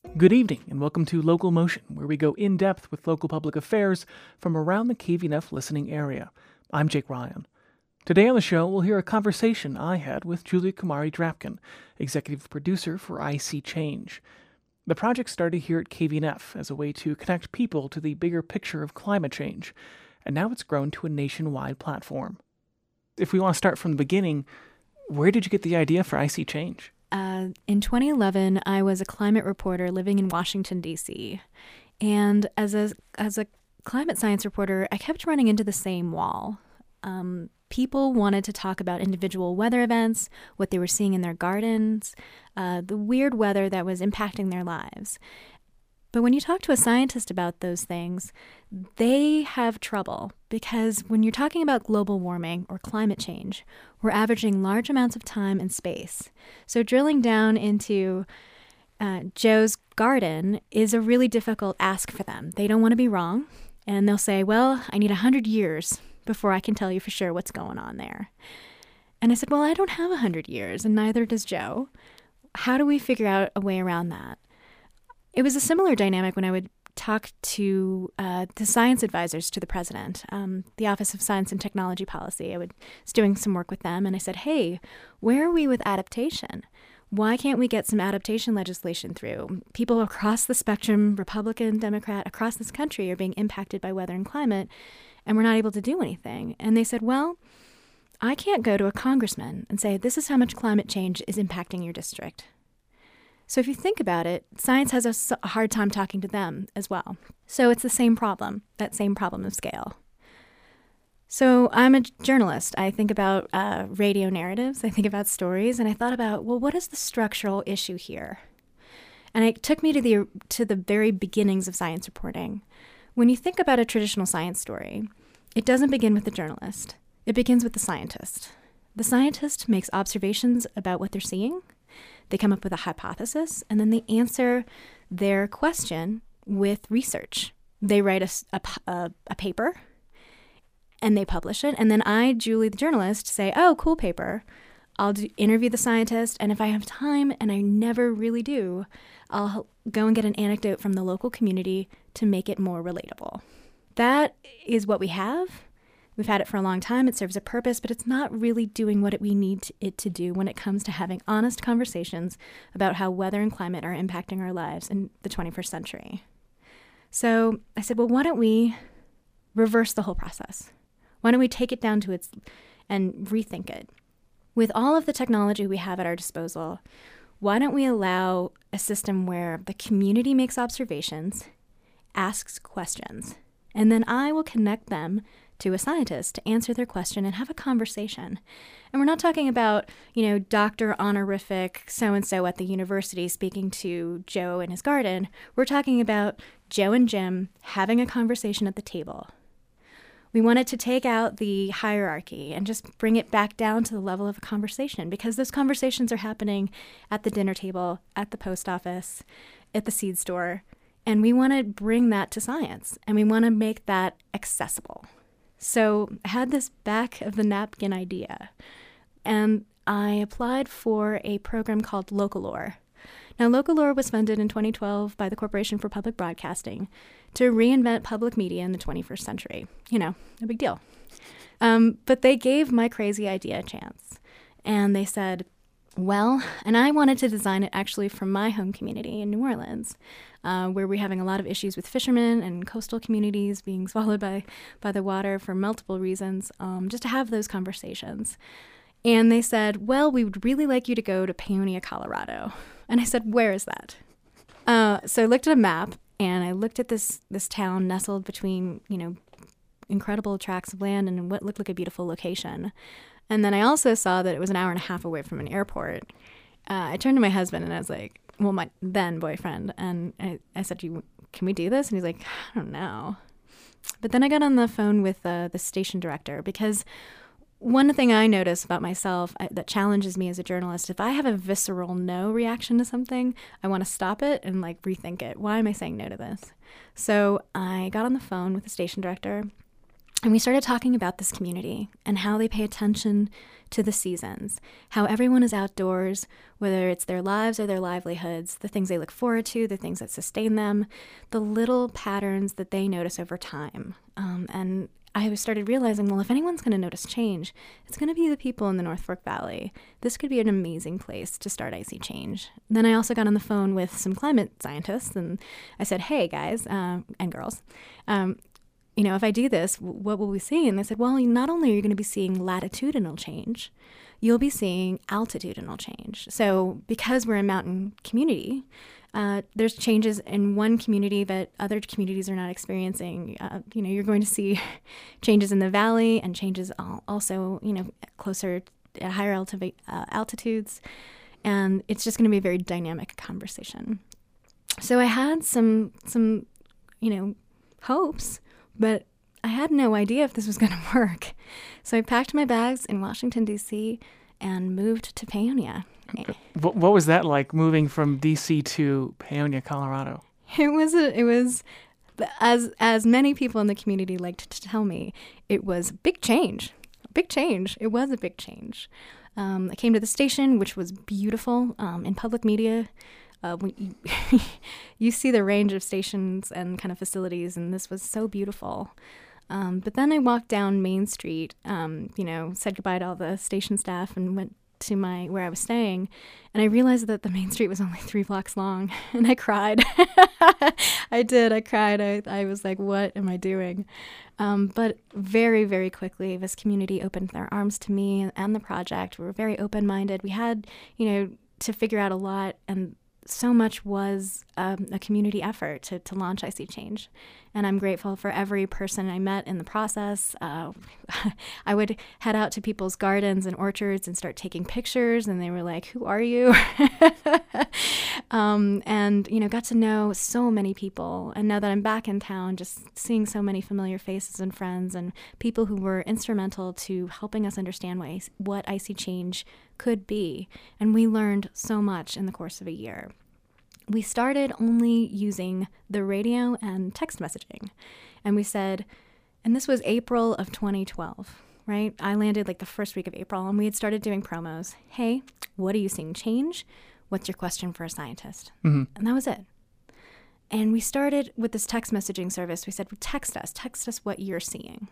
Good evening, and welcome to Local Motion, where we go in depth with local public affairs from around the KVNF listening area. I'm Jake Ryan. Today on the show, we'll hear a conversation I had with Julia Kumari Drapkin, executive producer for IC Change. The project started here at KVNF as a way to connect people to the bigger picture of climate change, and now it's grown to a nationwide platform. If we want to start from the beginning, where did you get the idea for IC Change? In 2011, I was a climate reporter living in Washington, D.C. And as a climate science reporter, I kept running into the same wall. People wanted to talk about individual weather events, what they were seeing in their gardens, the weird weather that was impacting their lives. But when you talk to a scientist about those things, they have trouble because when you're talking about global warming or climate change, we're averaging large amounts of time and space. So drilling down into Joe's garden is a really difficult ask for them. They don't want to be wrong, and they'll say, well, I need 100 years before I can tell you for sure what's going on there. And I said, well, I don't have 100 years, and neither does Joe. How do we figure out a way around that? It was a similar dynamic when I would talk to the science advisors to the president, the Office of Science and Technology Policy. I was doing some work with them, and I said, hey, where are we with adaptation? Why can't we get some adaptation legislation through? People across the spectrum, Republican, Democrat, across this country are being impacted by weather and climate, and we're not able to do anything. And they said, well, I can't go to a congressman and say, this is how much climate change is impacting your district. So if you think about it, science has a hard time talking to them as well. So it's the same problem, that same problem of scale. So I'm a journalist. I think about radio narratives. I think about stories. And I thought about, well, what is the structural issue here? And it took me to the very beginnings of science reporting. When you think about a traditional science story, it doesn't begin with the journalist. It begins with the scientist. The scientist makes observations about what they're seeing. They come up with a hypothesis, and then they answer their question with research. They write a paper, and they publish it. And then I, Julie, the journalist, say, oh, cool paper. I'll interview the scientist, and if I have time, and I never really do, I'll go and get an anecdote from the local community to make it more relatable. That is what we have. We've had it for a long time. It serves a purpose, but it's not really doing what we need it to do when it comes to having honest conversations about how weather and climate are impacting our lives in the 21st century. So I said, well, why don't we reverse the whole process? Why don't we take it down to its and rethink it? With all of the technology we have at our disposal, why don't we allow a system where the community makes observations, asks questions, and then I will connect them to a scientist to answer their question and have a conversation. And we're not talking about, Dr. Honorific so-and-so at the university speaking to Joe in his garden. We're talking about Joe and Jim having a conversation at the table. We wanted to take out the hierarchy and just bring it back down to the level of a conversation because those conversations are happening at the dinner table, at the post office, at the seed store. And we want to bring that to science, and we want to make that accessible. So I had this back of the napkin idea, and I applied for a program called Localore. Now, Localore was funded in 2012 by the Corporation for Public Broadcasting to reinvent public media in the 21st century. No big deal. But they gave my crazy idea a chance, and they said, well, and I wanted to design it actually from my home community in New Orleans, where we're having a lot of issues with fishermen and coastal communities being swallowed by the water for multiple reasons, just to have those conversations. And they said, well, we would really like you to go to Paonia, Colorado. And I said, where is that? So I looked at a map, and I looked at this town nestled between, incredible tracts of land and what looked like a beautiful location. And then I also saw that it was an hour and a half away from an airport. I turned to my husband, and I was like, well, my then boyfriend, and I said, can we do this? And he's like, I don't know. But then I got on the phone with the station director, because one thing I notice about myself that challenges me as a journalist, if I have a visceral no reaction to something, I want to stop it and rethink it. Why am I saying no to this? So I got on the phone with the station director, And we started talking about this community and how they pay attention to the seasons, how everyone is outdoors, whether it's their lives or their livelihoods, the things they look forward to, the things that sustain them, the little patterns that they notice over time. And I started realizing, well, if anyone's going to notice change, it's going to be the people in the North Fork Valley. This could be an amazing place to start icy change. Then I also got on the phone with some climate scientists, and I said, hey, guys and girls, if I do this, what will we see? And they said, well, not only are you going to be seeing latitudinal change, you'll be seeing altitudinal change. So because we're a mountain community, there's changes in one community that other communities are not experiencing. You're going to see changes in the valley and changes also, closer at higher altitudes. And it's just going to be a very dynamic conversation. So I had some hopes, but I had no idea if this was going to work. So I packed my bags in Washington, D.C. and moved to Paonia. What was that like, moving from D.C. to Paonia, Colorado? It was, as many people in the community liked to tell me, it was big change. Big change. It was a big change. I came to the station, which was beautiful. In public media, you see the range of stations and kind of facilities, and this was so beautiful. But then I walked down Main Street, said goodbye to all the station staff and went to where I was staying, and I realized that the Main Street was only 3 blocks long, and I cried. I did. I cried. I was like, what am I doing? But very, very quickly, this community opened their arms to me and the project. We were very open-minded. We had, to figure out a lot, and so much was a community effort to launch Icy Change. And I'm grateful for every person I met in the process. I would head out to people's gardens and orchards and start taking pictures, and they were like, who are you? And got to know so many people. And now that I'm back in town, just seeing so many familiar faces and friends and people who were instrumental to helping us understand what Icy Change could be. And we learned so much in the course of a year. We started only using the radio and text messaging. And we said, and this was April of 2012, right? I landed like the first week of April, and we had started doing promos. Hey, what are you seeing change? What's your question for a scientist? Mm-hmm. And that was it. And we started with this text messaging service. We said, well, text us what you're seeing.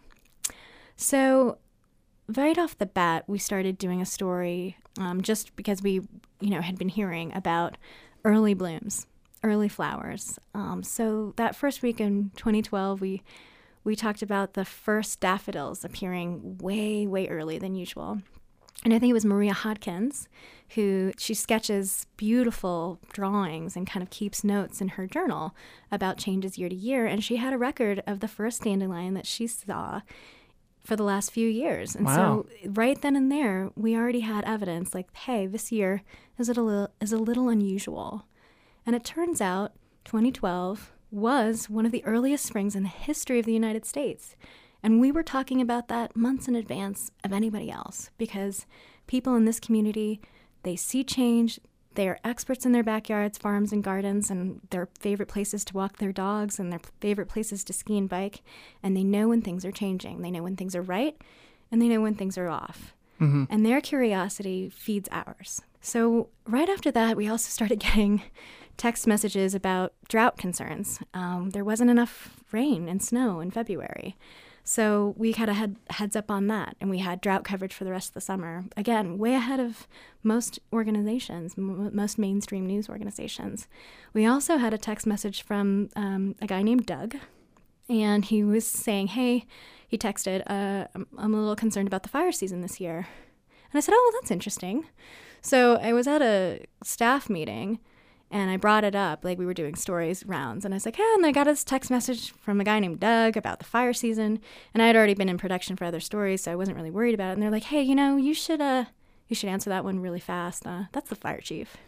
So right off the bat, we started doing a story just because we, had been hearing about early blooms, early flowers. So that first week in 2012, we talked about the first daffodils appearing way, way early than usual. And I think it was Maria Hodkins she sketches beautiful drawings and kind of keeps notes in her journal about changes year to year. And she had a record of the first dandelion that she saw for the last few years. And wow. So right then and there, we already had evidence like, hey, this year is a little unusual. And it turns out 2012 was one of the earliest springs in the history of the United States. And we were talking about that months in advance of anybody else, because people in this community, they see change. They are experts in their backyards, farms, and gardens, and their favorite places to walk their dogs and their favorite places to ski and bike. And they know when things are changing. They know when things are right, and they know when things are off. Mm-hmm. And their curiosity feeds ours. So right after that, we also started getting text messages about drought concerns. There wasn't enough rain and snow in February. So we had a heads up on that, and we had drought coverage for the rest of the summer. Again, way ahead of most organizations, most mainstream news organizations. We also had a text message from a guy named Doug, and he was saying, hey, he texted, I'm a little concerned about the fire season this year. And I said, oh, well, that's interesting. So I was at a staff meeting, and I brought it up, like we were doing stories rounds. And I was like, yeah, and I got this text message from a guy named Doug about the fire season. And I had already been in production for other stories, so I wasn't really worried about it. And they're like, hey, you should answer that one really fast. That's the fire chief.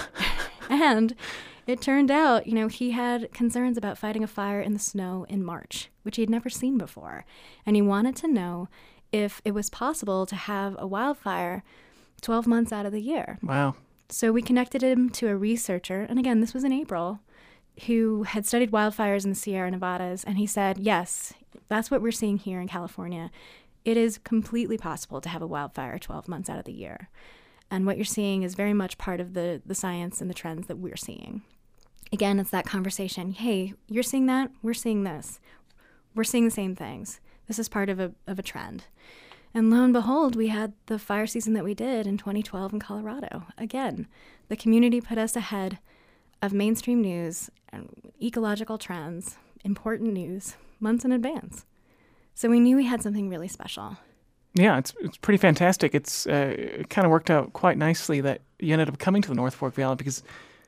And it turned out, he had concerns about fighting a fire in the snow in March, which he had never seen before. And he wanted to know if it was possible to have a wildfire 12 months out of the year. Wow. So we connected him to a researcher, and again, this was in April, who had studied wildfires in the Sierra Nevadas, and he said, yes, That's what we're seeing here in California. It is completely possible to have a wildfire 12 months out of the year. And what you're seeing is very much part of the science and the trends that we're seeing. Again, it's that conversation. Hey, you're seeing that? We're seeing this. We're seeing the same things. This is part of a trend. And lo and behold, we had the fire season that we did in 2012 in Colorado. Again, the community put us ahead of mainstream news and ecological trends, important news, months in advance. So we knew we had something really special. Yeah, it's pretty fantastic. It kind of worked out quite nicely that you ended up coming to the North Fork Valley because,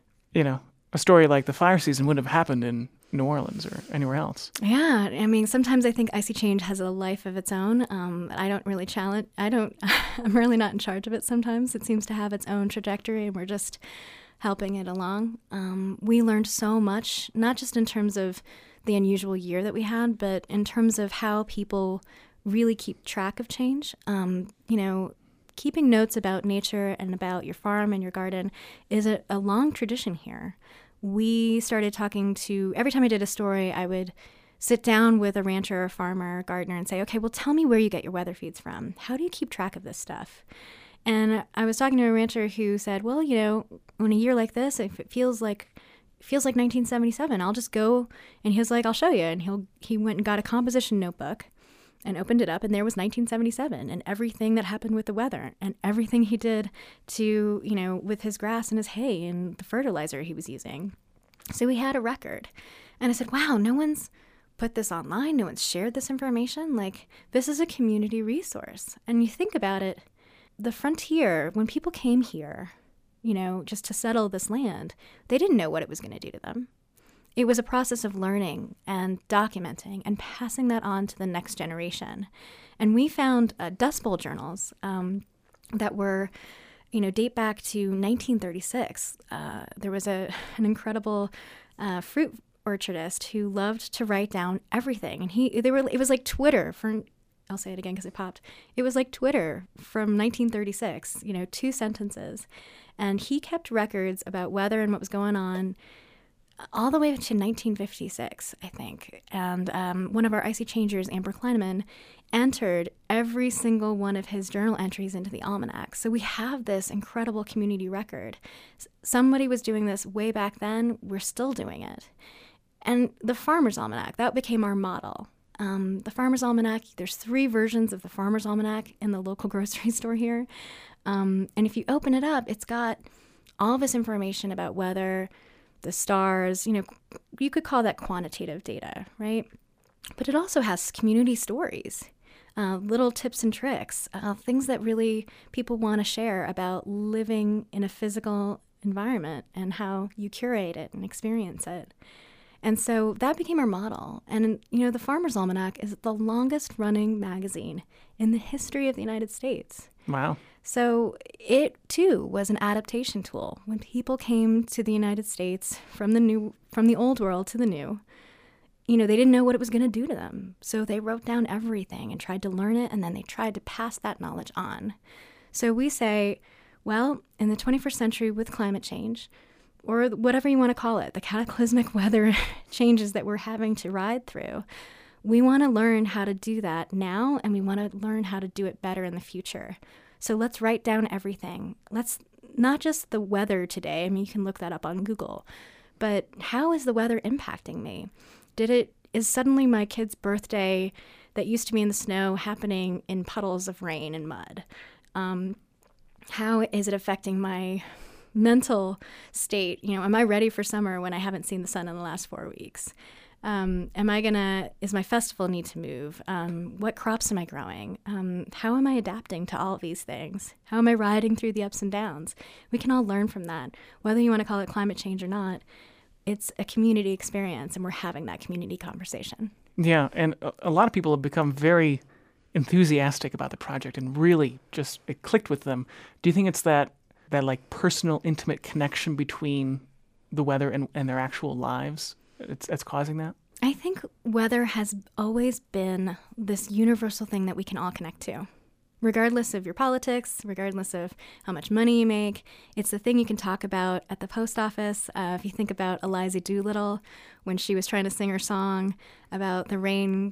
a story like the fire season wouldn't have happened in New Orleans or anywhere else. Yeah, I mean, sometimes I think Icy Change has a life of its own. I don't really challenge. I'm really not in charge of it sometimes. It seems to have its own trajectory, and we're just helping it along. We learned so much, not just in terms of the unusual year that we had, but in terms of how people really keep track of change. Keeping notes about nature and about your farm and your garden is a long tradition here. We started talking to, every time I did a story, I would sit down with a rancher, a farmer, a gardener, and say, okay, well, tell me where you get your weather feeds from. How do you keep track of this stuff? And I was talking to a rancher who said, well, in a year like this, if it feels like 1977, I'll just go, and he was like, I'll show you. And he went and got a composition notebook and opened it up, and there was 1977 and everything that happened with the weather and everything he did to, with his grass and his hay and the fertilizer he was using. So we had a record. And I said, wow, no one's put this online. No one's shared this information. Like, this is a community resource. And you think about it, the frontier, when people came here, just to settle this land, they didn't know what it was going to do to them. It was a process of learning and documenting and passing that on to the next generation. And we found Dust Bowl journals that were, date back to 1936. There was an incredible fruit orchardist who loved to write down everything. And it was like Twitter for, I'll say it again because it popped. It was like Twitter from 1936, 2 sentences. And he kept records about weather and what was going on all the way to 1956, I think. And one of our Icy Changers, Amber Kleineman, entered every single one of his journal entries into the almanac. So we have this incredible community record. Somebody was doing this way back then. We're still doing it. And the Farmer's Almanac, that became our model. The Farmer's Almanac, there's 3 versions of the Farmer's Almanac in the local grocery store here. And if you open it up, it's got all this information about weather, the stars, you could call that quantitative data, right? But it also has community stories, little tips and tricks, things that really people want to share about living in a physical environment and how you curate it and experience it. And so that became our model. And, the Farmer's Almanac is the longest running magazine in the history of the United States. Wow. So it, too, was an adaptation tool. When people came to the United States from the old world to the new, they didn't know what it was going to do to them. So they wrote down everything and tried to learn it, and then they tried to pass that knowledge on. So we say, well, in the 21st century with climate change, or whatever you want to call it, the cataclysmic weather changes that we're having to ride through, we want to learn how to do that now, and we want to learn how to do it better in the future. So let's write down everything. Let's not just the weather today. I mean, you can look that up on Google. But how is the weather impacting me? Is suddenly my kid's birthday that used to be in the snow happening in puddles of rain and mud? How is it affecting my mental state? Am I ready for summer when I haven't seen the sun in the last 4 weeks? Is my festival need to move? What crops am I growing? How am I adapting to all of these things? How am I riding through the ups and downs? We can all learn from that. Whether you want to call it climate change or not, it's a community experience, and we're having that community conversation. Yeah, and a lot of people have become very enthusiastic about the project and really just, it clicked with them. Do you think it's that like personal, intimate connection between the weather and their actual lives that's causing that? I think weather has always been this universal thing that we can all connect to. Regardless of your politics, regardless of how much money you make, it's the thing you can talk about at the post office. If you think about Eliza Doolittle, when she was trying to sing her song about the rain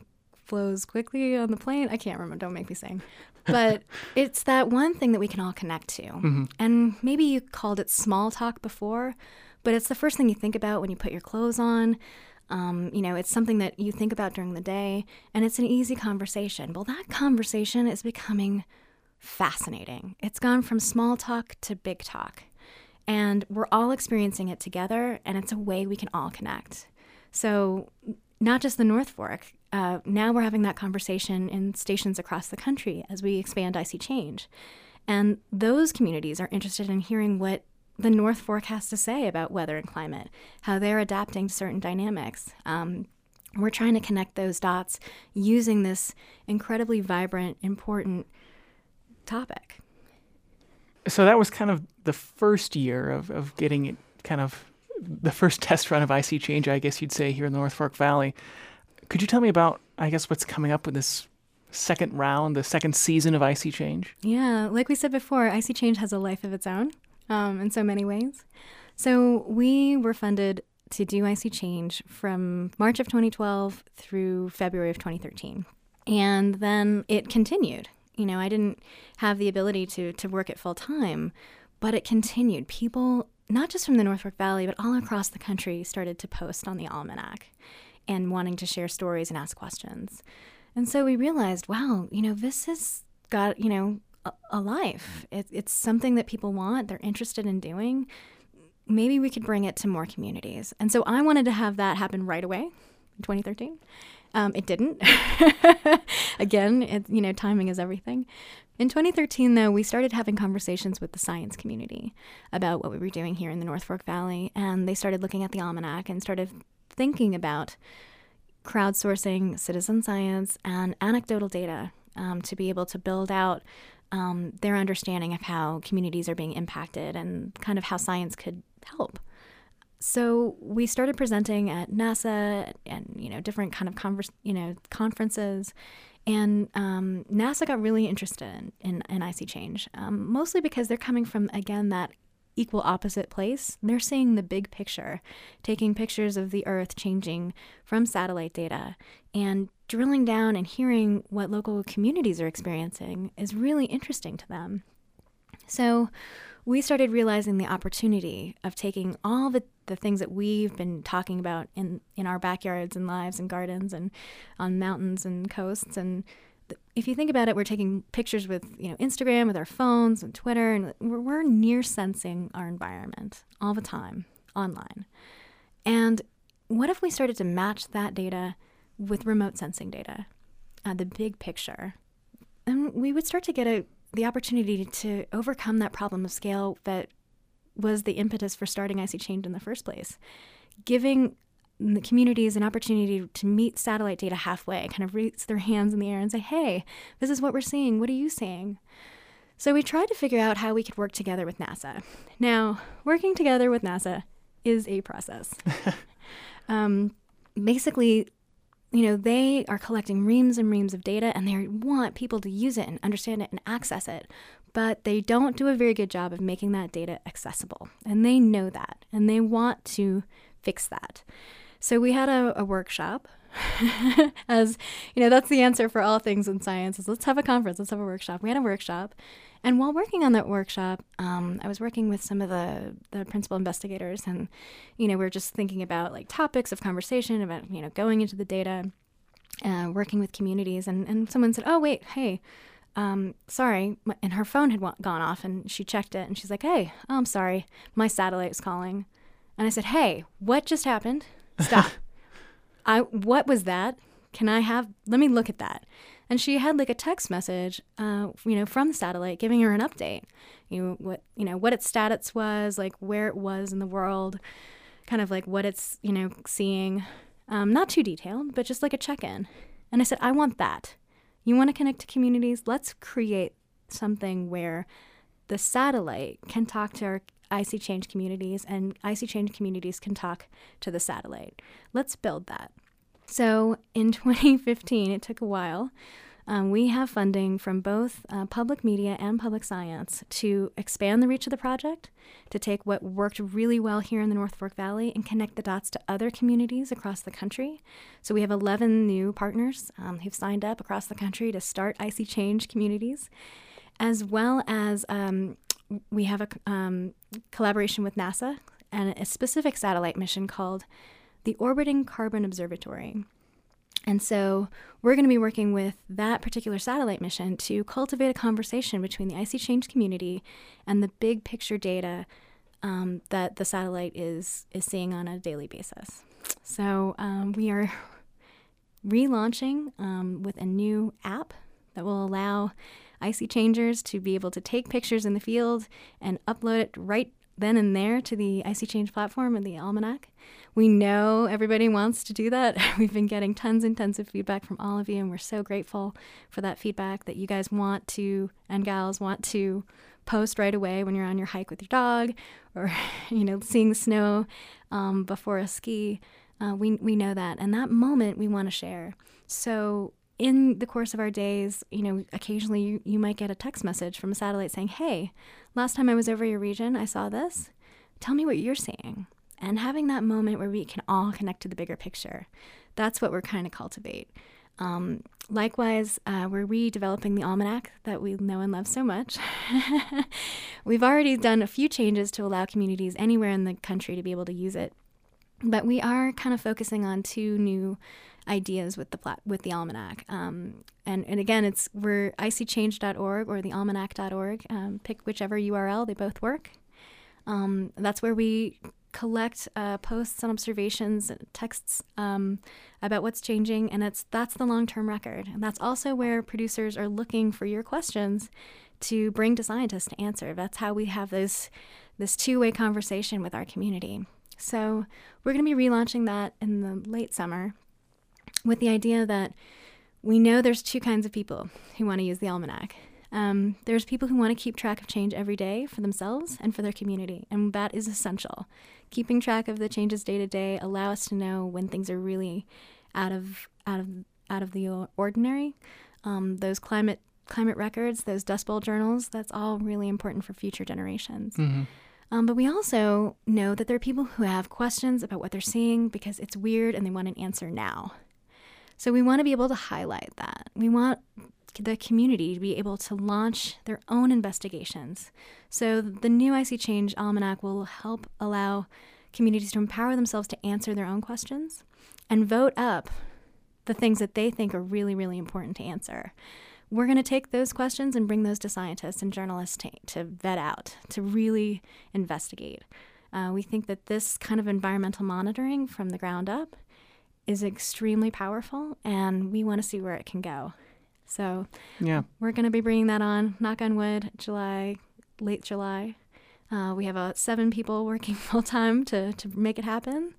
flows quickly on the plane. I can't remember. Don't make me sing. But it's that one thing that we can all connect to. Mm-hmm. And maybe you called it small talk before, but it's the first thing you think about when you put your clothes on. It's something that you think about during the day, and it's an easy conversation. Well, that conversation is becoming fascinating. It's gone from small talk to big talk, and we're all experiencing it together, and it's a way we can all connect. So not just the North Fork, now we're having that conversation in stations across the country as we expand IC Change. And those communities are interested in hearing what the North Fork has to say about weather and climate, how they're adapting to certain dynamics. We're trying to connect those dots using this incredibly vibrant, important topic. So that was kind of the first year of getting it, kind of the first test run of IC Change, I guess you'd say, here in the North Fork Valley. Could you tell me about, I guess, what's coming up with this second round, the second season of IC Change? Yeah, like we said before, IC Change has a life of its own. In so many ways. So we were funded to do IC Change from March of 2012 through February of 2013. And then it continued. I didn't have the ability to work it full time, but it continued. People, not just from the North Fork Valley, but all across the country, started to post on the Almanac and wanting to share stories and ask questions. And so we realized, wow, this has got, a life. It's something that people want, they're interested in doing. Maybe we could bring it to more communities. And so I wanted to have that happen right away in 2013. It didn't. Again, timing is everything. In 2013, though, we started having conversations with the science community about what we were doing here in the North Fork Valley. And they started looking at the Almanac and started thinking about crowdsourcing citizen science and anecdotal data to be able to build out their understanding of how communities are being impacted and kind of how science could help. So we started presenting at NASA and different kind of conferences, and NASA got really interested in IC Change, mostly because they're coming from, again, that equal opposite place. They're seeing the big picture, taking pictures of the Earth changing from satellite data, and drilling down and hearing what local communities are experiencing is really interesting to them. So we started realizing the opportunity of taking all the things that we've been talking about in our backyards and lives and gardens and on mountains and coasts. And if you think about it, we're taking pictures with Instagram, with our phones and Twitter, and we're near sensing our environment all the time online. And what if we started to match that data with remote sensing data, the big picture? And we would start to get the opportunity to overcome that problem of scale that was the impetus for starting IC Change in the first place, giving the communities an opportunity to meet satellite data halfway, kind of raise their hands in the air and say, hey, this is what we're seeing. What are you seeing? So we tried to figure out how we could work together with NASA. Now, working together with NASA is a process. Basically, they are collecting reams and reams of data, and they want people to use it and understand it and access it. But they don't do a very good job of making that data accessible. And they know that, and they want to fix that. So we had a workshop. As that's the answer for all things in science, is let's have a conference, let's have a workshop. We had a workshop. And while working on that workshop, I was working with some of the principal investigators, and, we were just thinking about topics of conversation about, going into the data, working with communities. And someone said, oh, wait, hey, sorry. And her phone had gone off, and she checked it, and she's like, hey, I'm sorry, my satellite is calling. And I said, hey, what just happened? Stop. What was that? Let me look at that. And she had a text message, from the satellite giving her an update, what its status was, where it was in the world, kind of what it's, seeing, not too detailed, but just a check-in. And I said, I want that. You want to connect to communities? Let's create something where the satellite can talk to our IC Change communities, and IC Change communities can talk to the satellite. Let's build that. So in 2015, it took a while, We have funding from both public media and public science to expand the reach of the project, to take what worked really well here in the North Fork Valley and connect the dots to other communities across the country. So we have 11 new partners who've signed up across the country to start Icy Change communities, as well as we have a collaboration with NASA and a specific satellite mission called the Orbiting Carbon Observatory. And so we're going to be working with that particular satellite mission to cultivate a conversation between the Icy Change community and the big picture data that the satellite is seeing on a daily basis. So we are relaunching with a new app that will allow Icy Changers to be able to take pictures in the field and upload it right then and there to the Icy Change platform and the Almanac. We know everybody wants to do that. We've been getting tons and tons of feedback from all of you, and we're so grateful for that feedback that you guys want to, and gals want to, post right away when you're on your hike with your dog or, seeing the snow before a ski. We know that, and that moment we want to share. So in the course of our days, occasionally you might get a text message from a satellite saying, hey, last time I was over your region, I saw this. Tell me what you're seeing. And having that moment where we can all connect to the bigger picture. That's what we're trying to cultivate. Likewise, we're redeveloping the Almanac that we know and love so much. We've already done a few changes to allow communities anywhere in the country to be able to use it. But we are kind of focusing on two new ideas with the Almanac. And again, we're icychange.org or thealmanac.org. Pick whichever URL, they both work. That's where we collect posts and observations, texts about what's changing, and that's the long-term record. And that's also where producers are looking for your questions to bring to scientists to answer. That's how we have this two-way conversation with our community. So we're going to be relaunching that in the late summer with the idea that we know there's two kinds of people who want to use the Almanac. There's people who want to keep track of change every day for themselves and for their community, and that is essential. Keeping track of the changes day to day allow us to know when things are really out of the ordinary. Those climate records, those Dust Bowl journals, that's all really important for future generations. Mm-hmm. But we also know that there are people who have questions about what they're seeing because it's weird and they want an answer now. So we want to be able to highlight that. We want the community to be able to launch their own investigations. So the new Icy Change Almanac will help allow communities to empower themselves to answer their own questions and vote up the things that they think are really, really important to answer. We're going to take those questions and bring those to scientists and journalists to vet out, to really investigate. We think that this kind of environmental monitoring from the ground up is extremely powerful, and we want to see where it can go. So we're going to be bringing that on, knock on wood, late July. We have 7 people working full time to make it happen.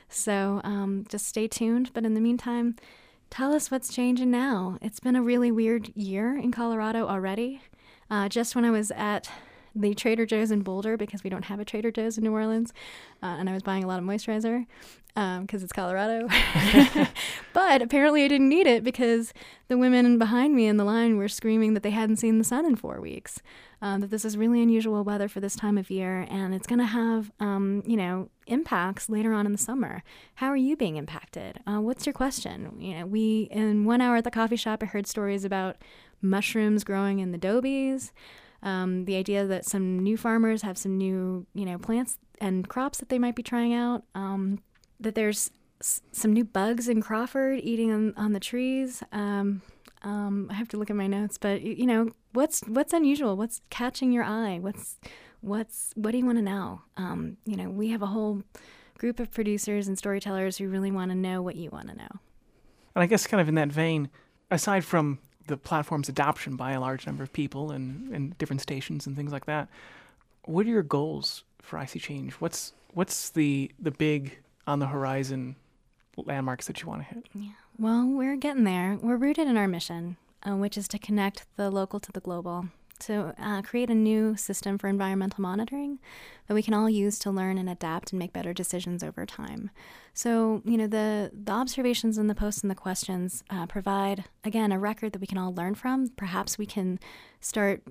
So just stay tuned. But in the meantime, tell us what's changing now. It's been a really weird year in Colorado already. Just when I was at the Trader Joe's in Boulder, because we don't have a Trader Joe's in New Orleans, and I was buying a lot of moisturizer because it's Colorado. But apparently I didn't need it because the women behind me in the line were screaming that they hadn't seen the sun in 4 weeks, that this is really unusual weather for this time of year, and it's going to have, impacts later on in the summer. How are you being impacted? What's your question? We, in 1 hour at the coffee shop, I heard stories about mushrooms growing in the dobies. The idea that some new farmers have some new, plants and crops that they might be trying out, that there's some new bugs in Crawford eating on the trees. I have to look at my notes, but what's unusual? What's catching your eye? What do you want to know? We have a whole group of producers and storytellers who really want to know what you want to know. And I guess kind of in that vein, aside from the platform's adoption by a large number of people and different stations and things like that, what are your goals for Icy Change? What's the big on the horizon landmarks that you want to hit? Yeah. Well, we're getting there. We're rooted in our mission, which is to connect the local to the global, to create a new system for environmental monitoring that we can all use to learn and adapt and make better decisions over time. So, the observations and the posts and the questions provide, again, a record that we can all learn from. Perhaps we can start,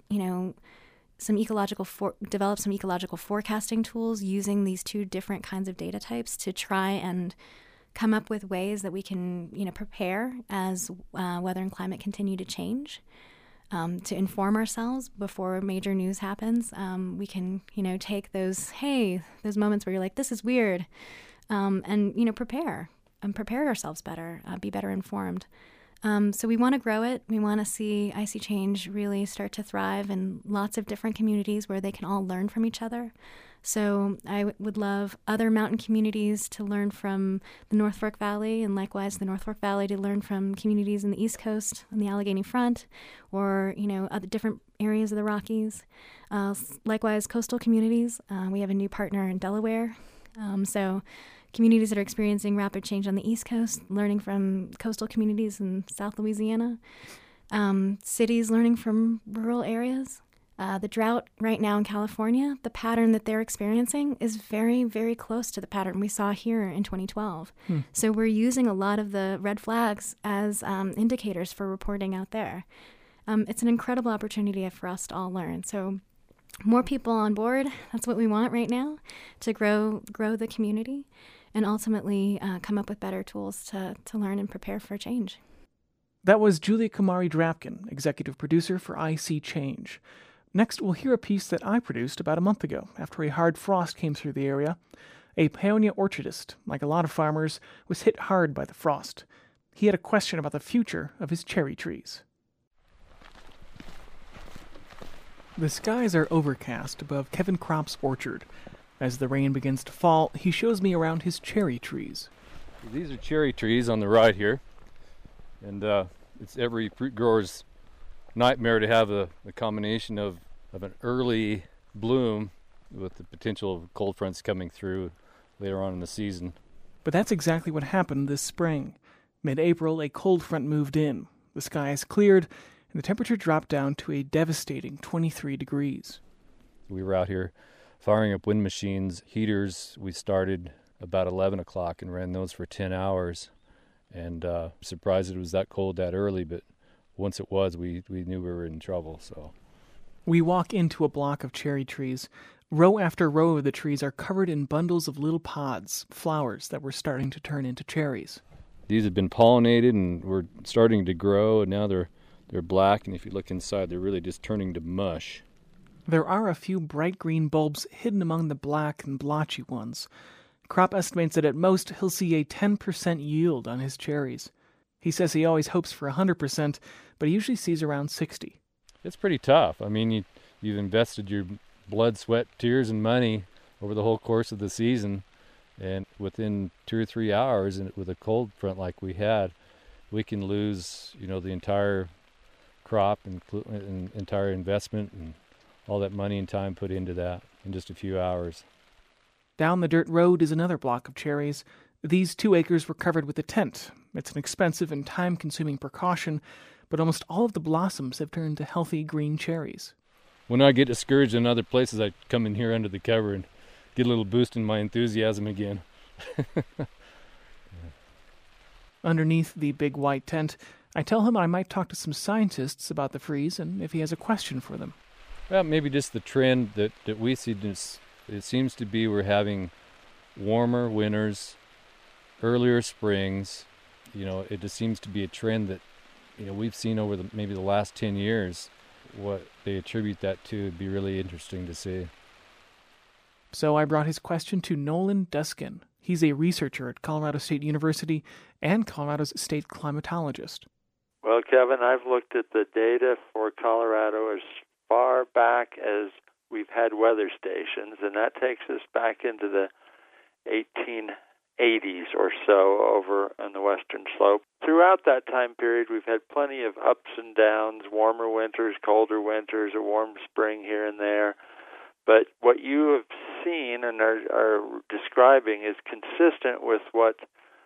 develop some ecological forecasting tools using these two different kinds of data types to try and come up with ways that we can, prepare as weather and climate continue to change. To inform ourselves before major news happens. We can, take those moments where you're like, this is weird, and, prepare ourselves better, be better informed. So we want to grow it. We want to see Icy Change really start to thrive in lots of different communities where they can all learn from each other. So I would love other mountain communities to learn from the North Fork Valley, and likewise the North Fork Valley to learn from communities in the East Coast on the Allegheny Front, or other different areas of the Rockies. Likewise, coastal communities. We have a new partner in Delaware. So communities that are experiencing rapid change on the East Coast, learning from coastal communities in South Louisiana. Cities learning from rural areas. The drought right now in California, the pattern that they're experiencing is very, very close to the pattern we saw here in 2012. So we're using a lot of the red flags as indicators for reporting out there. It's an incredible opportunity for us to all learn. So more people on board, that's what we want right now, to grow the community and ultimately come up with better tools to learn and prepare for change. That was Julia Kumari-Drapkin, executive producer for Icy Change. Next, we'll hear a piece that I produced about a month ago after a hard frost came through the area. A Paonia orchardist, like a lot of farmers, was hit hard by the frost. He had a question about the future of his cherry trees. The skies are overcast above Kevin Kropp's orchard. As the rain begins to fall, he shows me around his cherry trees. These are cherry trees on the right here, and it's every fruit grower's nightmare to have a combination of an early bloom with the potential of cold fronts coming through later on in the season. But that's exactly what happened this spring. Mid-April, a cold front moved in. The skies cleared, and the temperature dropped down to a devastating 23 degrees. We were out here firing up wind machines, heaters. We started about 11 o'clock and ran those for 10 hours. And surprised it was that cold that early, but once it was, we knew we were in trouble. So we walk into a block of cherry trees. Row after row of the trees are covered in bundles of little pods, flowers that were starting to turn into cherries. These have been pollinated and were starting to grow, and now they're black, and if you look inside, they're really just turning to mush. There are a few bright green bulbs hidden among the black and blotchy ones. Kropp estimates that at most he'll see a 10% yield on his cherries. He says he always hopes for 100%, but he usually sees around 60. It's pretty tough. I mean, you've invested your blood, sweat, tears, and money over the whole course of the season, and within 2 or 3 hours, and with a cold front like we had, we can lose, the entire crop and entire investment and all that money and time put into that in just a few hours. Down the dirt road is another block of cherries. These 2 acres were covered with a tent. It's an expensive and time-consuming precaution, but almost all of the blossoms have turned to healthy green cherries. When I get discouraged in other places, I come in here under the cover and get a little boost in my enthusiasm again. Underneath the big white tent, I tell him I might talk to some scientists about the freeze and if he has a question for them. Well, maybe just the trend that we see, it seems to be we're having warmer winters, earlier springs. It just seems to be a trend that, we've seen over maybe the last 10 years. What they attribute that to would be really interesting to see. So I brought his question to Nolan Duskin. He's a researcher at Colorado State University and Colorado's state climatologist. Well, Kevin, I've looked at the data for Colorado as far back as we've had weather stations, and that takes us back into the 1880s or so over on the western slope. Throughout that time period, we've had plenty of ups and downs, warmer winters, colder winters, a warm spring here and there. But what you have seen and are describing is consistent with what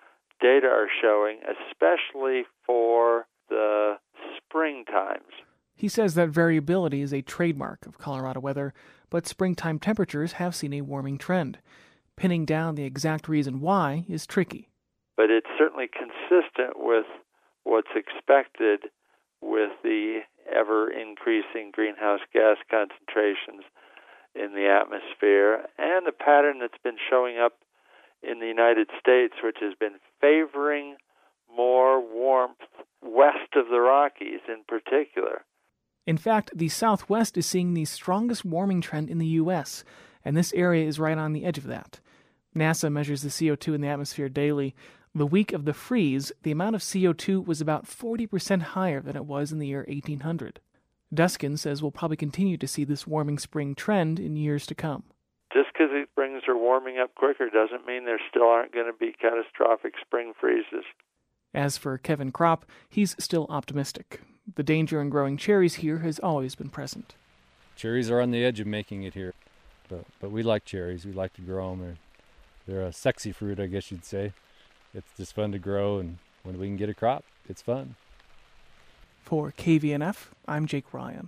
data are showing, especially for the spring times. He says that variability is a trademark of Colorado weather, but springtime temperatures have seen a warming trend. Pinning down the exact reason why is tricky. But it's certainly consistent with what's expected with the ever-increasing greenhouse gas concentrations in the atmosphere and the pattern that's been showing up in the United States, which has been favoring more warmth west of the Rockies in particular. In fact, the Southwest is seeing the strongest warming trend in the U.S., and this area is right on the edge of that. NASA measures the CO2 in the atmosphere daily. The week of the freeze, the amount of CO2 was about 40% higher than it was in the year 1800. Duskin says we'll probably continue to see this warming spring trend in years to come. Just because these springs are warming up quicker doesn't mean there still aren't going to be catastrophic spring freezes. As for Kevin Kropp, he's still optimistic. The danger in growing cherries here has always been present. Cherries are on the edge of making it here, but we like cherries. We like to grow them. They're a sexy fruit, I guess you'd say. It's just fun to grow, and when we can get a crop, it's fun. For KVNF, I'm Jake Ryan.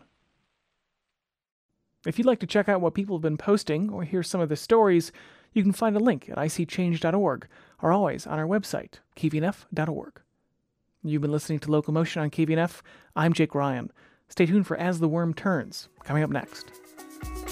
If you'd like to check out what people have been posting or hear some of the stories, you can find a link at icchange.org or always on our website, kvnf.org. You've been listening to Local Motion on KVNF. I'm Jake Ryan. Stay tuned for As the Worm Turns, coming up next.